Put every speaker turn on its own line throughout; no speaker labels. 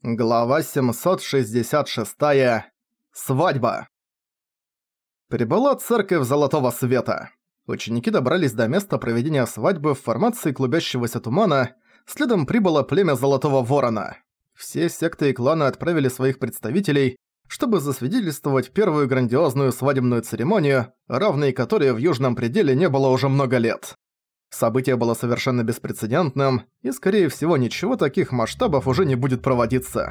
Глава 766. Свадьба. Прибыла церковь Золотого Света. Ученики добрались до места проведения свадьбы в формации клубящегося тумана, следом прибыло племя Золотого Ворона. Все секты и кланы отправили своих представителей, чтобы засвидетельствовать первую грандиозную свадебную церемонию, равной которой в Южном пределе не было уже много лет. Событие было совершенно беспрецедентным, и, скорее всего, ничего таких масштабов уже не будет проводиться.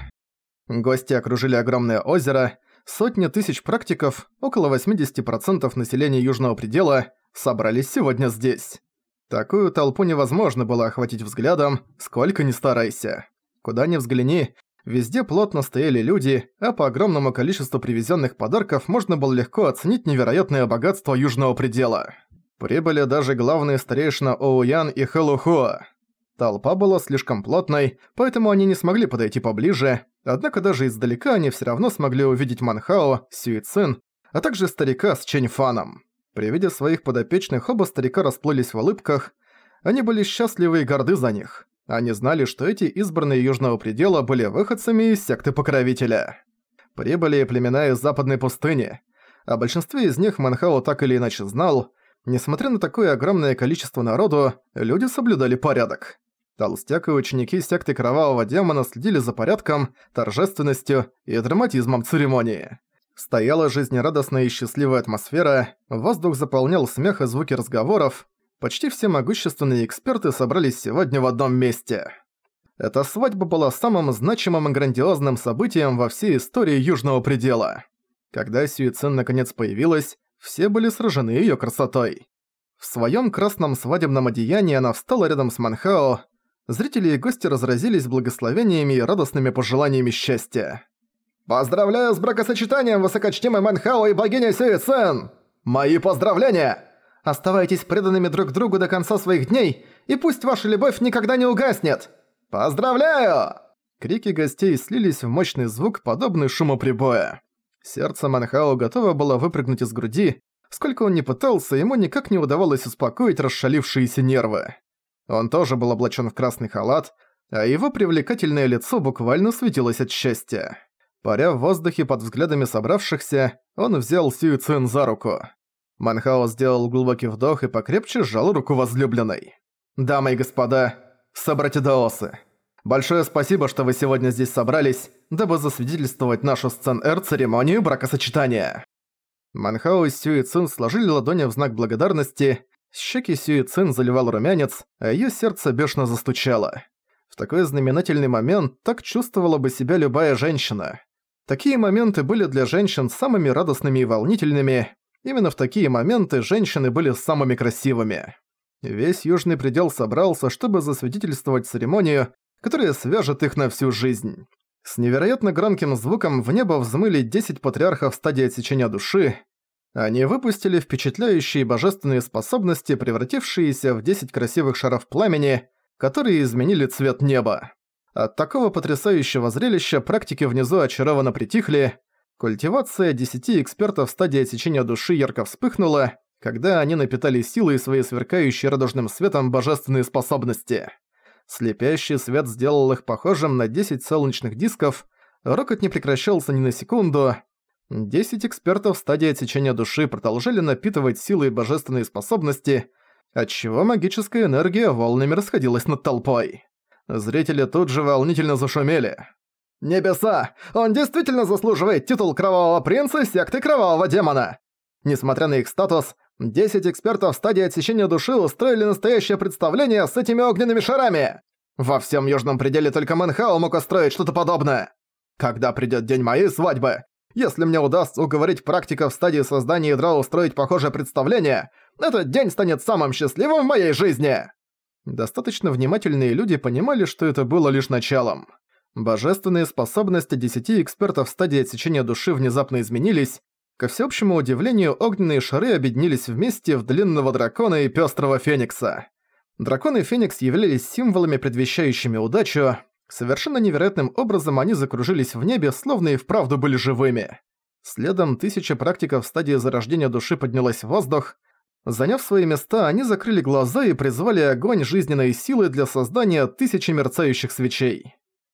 Гости окружили огромное озеро, сотни тысяч практиков, около 80% населения Южного предела, собрались сегодня здесь. Такую толпу невозможно было охватить взглядом, сколько ни старайся. Куда ни взгляни, везде плотно стояли люди, а по огромному количеству привезенных подарков можно было легко оценить невероятное богатство Южного предела. Прибыли даже главные старейшина Оуян и Хэлухуа. Толпа была слишком плотной, поэтому они не смогли подойти поближе, однако даже издалека они всё равно смогли увидеть Манхао, Сюйцин, а также старика с Чэньфаном. При виде своих подопечных оба старика расплылись в улыбках, они были счастливы и горды за них. Они знали, что эти избранные Южного предела были выходцами из секты Покровителя. Прибыли и племена из Западной пустыни. О большинстве из них Манхао так или иначе знал. Несмотря на такое огромное количество народу, люди соблюдали порядок. Толстяк и ученики секты Кровавого Демона следили за порядком, торжественностью и драматизмом церемонии. Стояла жизнерадостная и счастливая атмосфера, воздух заполнял смех и звуки разговоров. Почти все могущественные эксперты собрались сегодня в одном месте. Эта свадьба была самым значимым и грандиозным событием во всей истории Южного предела. Когда Сюйцин наконец появилась, все были сражены её красотой. В своём красном свадебном одеянии она встала рядом с Манхао. Зрители и гости разразились благословениями и радостными пожеланиями счастья. «Поздравляю с бракосочетанием, высокочтимый Манхао и богиня Сюйцин! Мои поздравления! Оставайтесь преданными друг другу до конца своих дней, и пусть ваша любовь никогда не угаснет! Поздравляю!» Крики гостей слились в мощный звук, подобный шуму прибоя. Сердце Манхао готово было выпрыгнуть из груди. Сколько он ни пытался, ему никак не удавалось успокоить расшалившиеся нервы. Он тоже был облачен в красный халат, а его привлекательное лицо буквально светилось от счастья. Паря в воздухе под взглядами собравшихся, он взял Сюйцин за руку. Манхао сделал глубокий вдох и покрепче сжал руку возлюбленной. «Дамы и господа, собратья-даосы, большое спасибо, что вы сегодня здесь собрались, дабы засвидетельствовать нашу церемонию бракосочетания». Манхао и Сюйцин сложили ладони в знак благодарности, щеки Сюйцин заливал румянец, а её сердце бешено застучало. В такой знаменательный момент так чувствовала бы себя любая женщина. Такие моменты были для женщин самыми радостными и волнительными. Именно в такие моменты женщины были самыми красивыми. Весь Южный предел собрался, чтобы засвидетельствовать церемонию, которая свяжет их на всю жизнь. С невероятно громким звуком в небо взмыли 10 патриархов стадии отсечения души. Они выпустили впечатляющие божественные способности, превратившиеся в 10 красивых шаров пламени, которые изменили цвет неба. От такого потрясающего зрелища практики внизу очарованно притихли. Культивация 10 экспертов стадии отсечения души ярко вспыхнула, когда они напитали силой свои сверкающие радужным светом божественные способности. Слепящий свет сделал их похожим на 10 солнечных дисков, рокот не прекращался ни на секунду. 10 экспертов стадии отсечения души продолжали напитывать силой божественные способности, отчего магическая энергия волнами расходилась над толпой. Зрители тут же волнительно зашумели. «Небеса! Он действительно заслуживает титул Кровавого Принца секты Кровавого Демона!» Несмотря на их статус, 10 экспертов стадии отсечения души устроили настоящее представление с этими огненными шарами! Во всем Южном пределе только Манхао мог устроить что-то подобное! Когда придёт день моей свадьбы, если мне удастся уговорить практиков в стадии создания ядра устроить похожее представление, этот день станет самым счастливым в моей жизни!» Достаточно внимательные люди понимали, что это было лишь началом. Божественные способности 10 экспертов стадии отсечения души внезапно изменились. Ко всеобщему удивлению, огненные шары объединились вместе в длинного дракона и пёстрого феникса. Дракон и феникс являлись символами, предвещающими удачу. Совершенно невероятным образом они закружились в небе, словно и вправду были живыми. Следом 1000 практиков в стадии зарождения души поднялась в воздух. Заняв свои места, они закрыли глаза и призвали огонь жизненной силы для создания 1000 мерцающих свечей.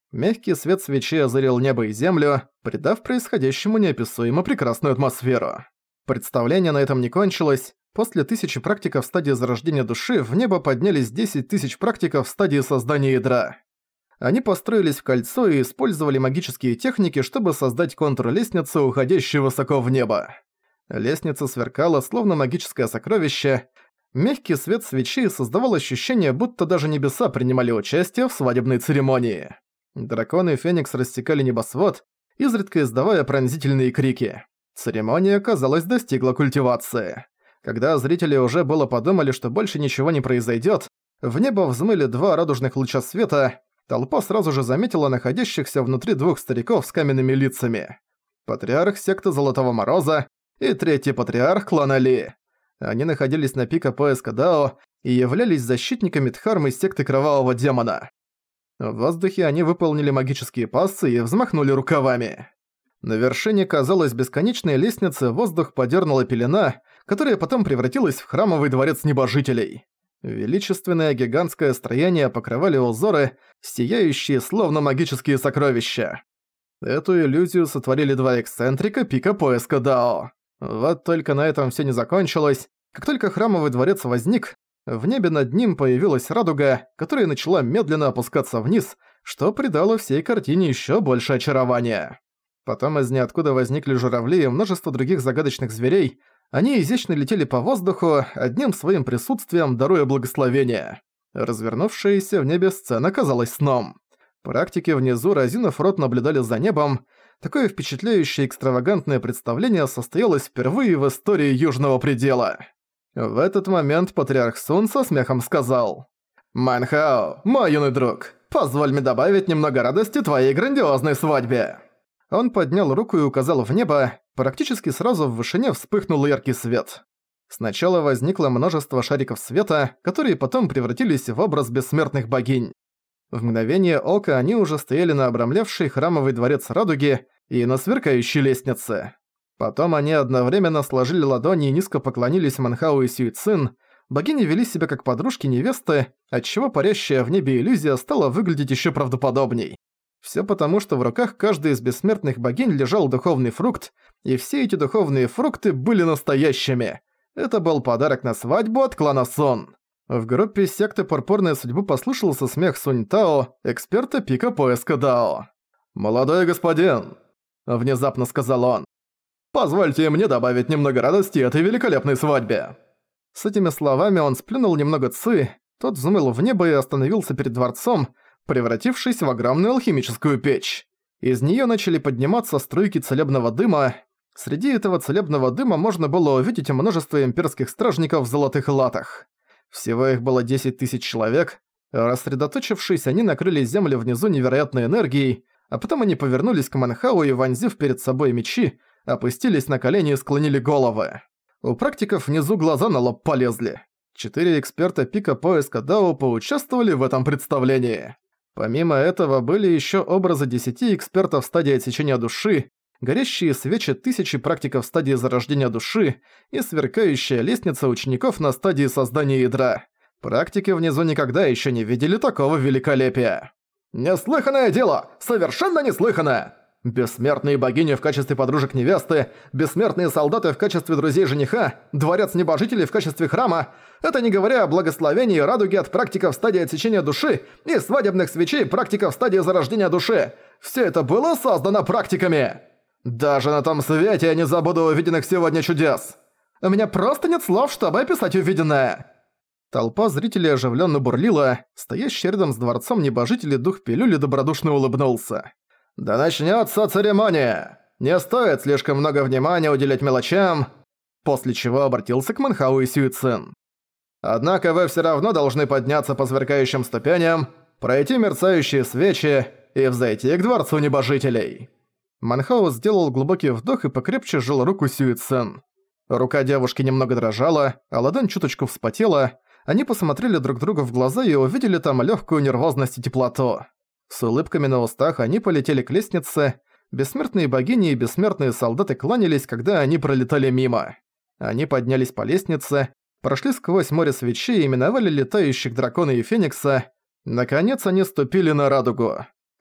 Мягкий свет свечи озарил небо и землю, придав происходящему неописуемо прекрасную атмосферу. Представление на этом не кончилось. После 1000 практиков в стадии зарождения души в небо поднялись 10 000 практиков в стадии создания ядра. Они построились в кольцо и использовали магические техники, чтобы создать контур лестницы, уходящей высоко в небо. Лестница сверкала, словно магическое сокровище. Мягкий свет свечи создавал ощущение, будто даже небеса принимали участие в свадебной церемонии. Драконы и Феникс рассекали небосвод, изредка издавая пронзительные крики. Церемония, казалось, достигла культивации. Когда зрители уже было подумали, что больше ничего не произойдет, в небо взмыли 2 радужных луча света, толпа сразу же заметила находящихся внутри 2 стариков с каменными лицами. Патриарх секты Золотого Мороза и 3-й патриарх клана Ли. Они находились на пике поиска Дао и являлись защитниками Дхармы секты Кровавого Демона. В воздухе они выполнили магические пассы и взмахнули рукавами. На вершине, казалось, бесконечной лестницы воздух подернула пелена, которая потом превратилась в храмовый дворец небожителей. Величественное гигантское строение покрывали узоры, сияющие словно магические сокровища. Эту иллюзию сотворили 2 эксцентрика пика поиска Дао. Вот только на этом всё не закончилось. Как только храмовый дворец возник, в небе над ним появилась радуга, которая начала медленно опускаться вниз, что придало всей картине ещё больше очарования. Потом из ниоткуда возникли журавли и множество других загадочных зверей. Они изящно летели по воздуху, одним своим присутствием даруя благословение. Развернувшаяся в небе сцена казалась сном. Практики внизу, разинув рот, наблюдали за небом. Такое впечатляющее экстравагантное представление состоялось впервые в истории Южного Предела. В этот момент Патриарх Сун со смехом сказал: «Манхао, мой юный друг, позволь мне добавить немного радости твоей грандиозной свадьбе». Он поднял руку и указал в небо, практически сразу в вышине вспыхнул яркий свет. Сначала возникло множество шариков света, которые потом превратились в образ бессмертных богинь. В мгновение ока они уже стояли на обрамлявшей храмовый дворец радуги и на сверкающей лестнице. Потом они одновременно сложили ладони и низко поклонились Манхау и Сюйцин. Богини вели себя как подружки невесты, отчего парящая в небе иллюзия стала выглядеть еще правдоподобней. Всё потому, что в руках каждой из бессмертных богинь лежал духовный фрукт, и все эти духовные фрукты были настоящими. Это был подарок на свадьбу от клана Сон. В группе секты Пурпурной Судьбы послышался смех Сунь Тао, эксперта пика поиска Дао. «Молодой господин», — внезапно сказал он, — «позвольте мне добавить немного радости этой великолепной свадьбе». С этими словами он сплюнул немного ци, тот взмыл в небо и остановился перед дворцом, превратившись в огромную алхимическую печь. Из неё начали подниматься струйки целебного дыма. Среди этого целебного дыма можно было увидеть множество имперских стражников в золотых латах. Всего их было 10 000 человек. Рассредоточившись, они накрыли землю внизу невероятной энергией, а потом они повернулись к Манхау и, вонзив перед собой мечи, опустились на колени и склонили головы. У практиков внизу глаза на лоб полезли. 4 эксперта пика поиска Дао поучаствовали в этом представлении. Помимо этого были ещё образы 10 экспертов в стадии отсечения души, горящие свечи 1000 практиков в стадии зарождения души и сверкающая лестница учеников на стадии создания ядра. Практики внизу никогда ещё не видели такого великолепия. «Неслыханное дело! Совершенно неслыханное! Бессмертные богини в качестве подружек невесты, бессмертные солдаты в качестве друзей жениха, дворец небожителей в качестве храма, это не говоря о благословении и радуге от практиков в стадии отсечения души и свадебных свечей практиков в стадии зарождения души. Все это было создано практиками! Даже на том свете я не забуду увиденных сегодня чудес! У меня просто нет слов, чтобы описать увиденное!» Толпа зрителей оживленно бурлила, стоящий рядом с дворцом небожители дух пилюли добродушно улыбнулся. «Да начнётся церемония! Не стоит слишком много внимания уделять мелочам!» После чего обратился к Манхау и Сюйцин. «Однако вы всё равно должны подняться по сверкающим ступеням, пройти мерцающие свечи и взойти к дворцу небожителей». Манхау сделал глубокий вдох и покрепче сжал руку Сюйцин. Рука девушки немного дрожала, а ладонь чуточку вспотела. Они посмотрели друг другу в глаза и увидели там лёгкую нервозность и теплоту. С улыбками на устах они полетели к лестнице. Бессмертные богини и бессмертные солдаты кланялись, когда они пролетали мимо. Они поднялись по лестнице, прошли сквозь море свечей и миновали летающих дракона и феникса. Наконец они ступили на радугу.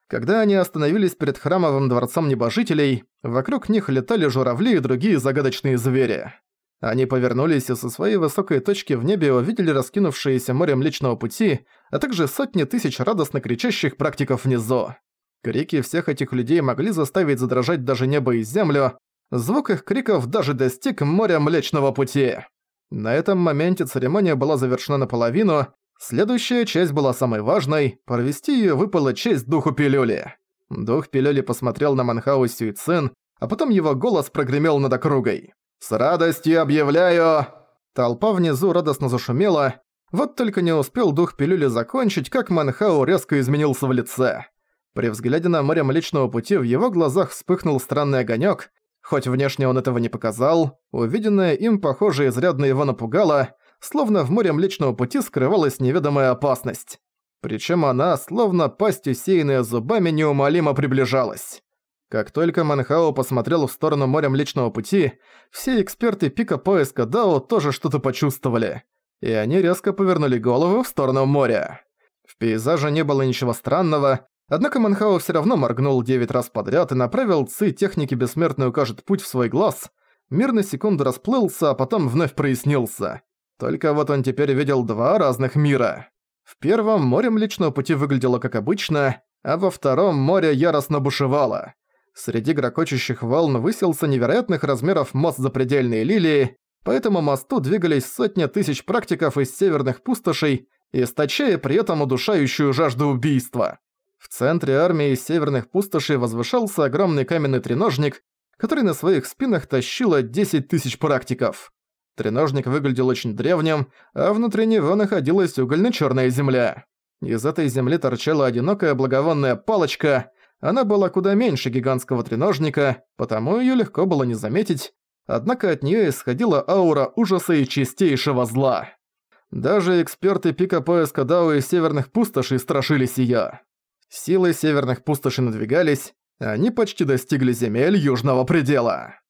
Когда они остановились перед храмовым дворцом небожителей, вокруг них летали журавли и другие загадочные звери. Они повернулись и со своей высокой точки в небе увидели раскинувшееся море Млечного Пути, а также сотни тысяч радостно кричащих практиков внизу. Крики всех этих людей могли заставить задрожать даже небо и землю, звук их криков даже достиг моря Млечного Пути. На этом моменте церемония была завершена наполовину, следующая часть была самой важной, провести её выпала честь Духу Пилюли. Дух Пилюли посмотрел на Манхау Сюйцин, а потом его голос прогремел над округой. «С радостью объявляю!» Толпа внизу радостно зашумела, вот только не успел Дух Пилюли закончить, как Манхау резко изменился в лице. При взгляде на море Млечного Пути в его глазах вспыхнул странный огонёк. Хоть внешне он этого не показал, увиденное им, похоже, изрядно его напугало, словно в море Млечного Пути скрывалась неведомая опасность. Причем она, словно пасть усеянная зубами, неумолимо приближалась. Как только Манхао посмотрел в сторону моря Млечного Пути, все эксперты пика поиска Дао тоже что-то почувствовали, и они резко повернули головы в сторону моря. В пейзаже не было ничего странного, однако Манхао всё равно моргнул 9 раз подряд и направил ци техники «Бессмертный укажет путь» в свой глаз. Мир на секунду расплылся, а потом вновь прояснился. Только вот он теперь видел 2 разных мира. В первом море Млечного Пути выглядело как обычно, а во втором море яростно бушевало. Среди грохочущих волн высился невероятных размеров мост Запредельной Лилии, по этому мосту двигались сотни тысяч практиков из северных пустошей, источая при этом удушающую жажду убийства. В центре армии из северных пустошей возвышался огромный каменный треножник, который на своих спинах тащило 10 тысяч практиков. Треножник выглядел очень древним, а внутри него находилась угольно-чёрная земля. Из этой земли торчала одинокая благовонная палочка. Она была куда меньше гигантского треножника, потому её легко было не заметить, однако от неё исходила аура ужаса и чистейшего зла. Даже эксперты пика поиска Дао из северных пустошей страшились её. Силы северных пустошей надвигались, они почти достигли земель Южного предела.